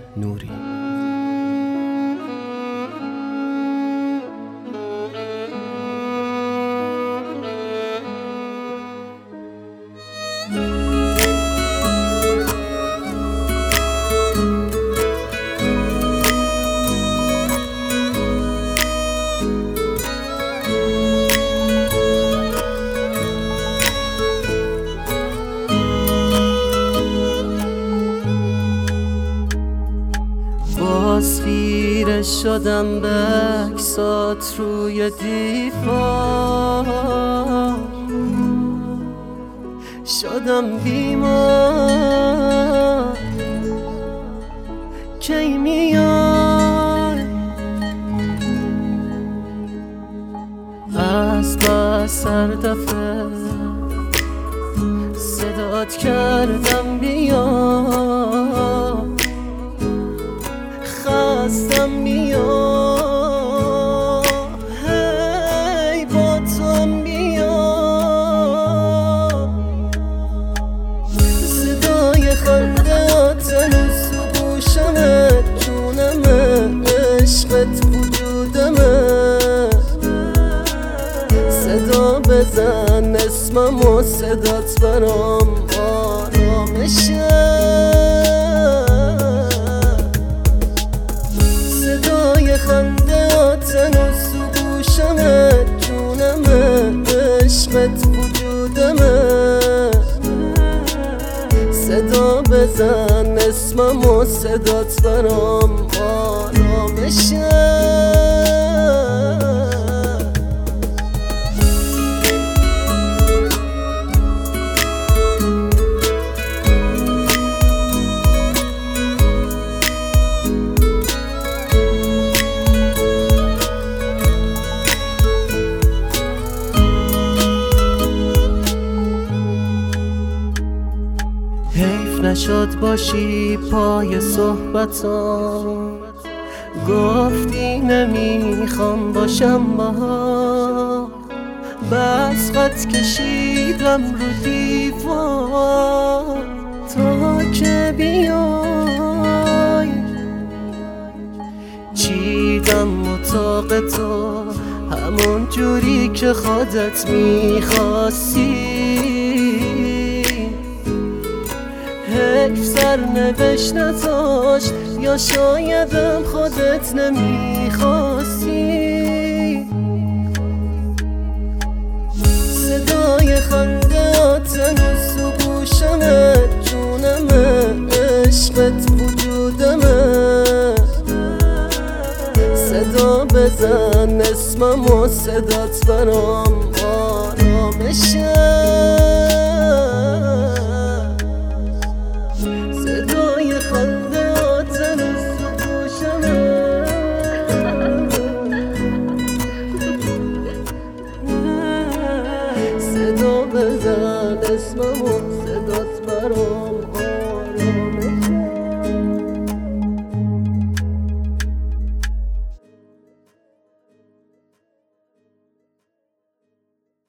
نوری. باز خیره شدم به عکسات روی دیوار، شدم بیمار. کی میای؟ از بس هر دفعه صدات کردم بیا، خستم بیا، هی با توام بیا. صدای خنده‌ات هنوز تو گوشمه، جونمه، عشقت وجودمه. صدا بزن اسمم و صدات برام آرامشه. خنده‌ات هنوز تو گوشمه، جونمه، عشقت وجودمه. صدا بزن اسمم و صدات برام آرامشه. حیف نشد باشی پای صحبتام، گفتی نمیخوام باشم باها. بس خط کشیدم رو دیوار تا که بیای. چیدم اتاق تو همون جوری که خودت میخواستی. حیف سرنوشت نذاشت، یا شایدم خودت نمیخواستی. صدای خنده‌ات هنوز تو گوشمه، جونمه، عشقت وجودمه. صدا بزن اسمم و صدات برام آرامشه. صدا بزن اسمم و صدات برام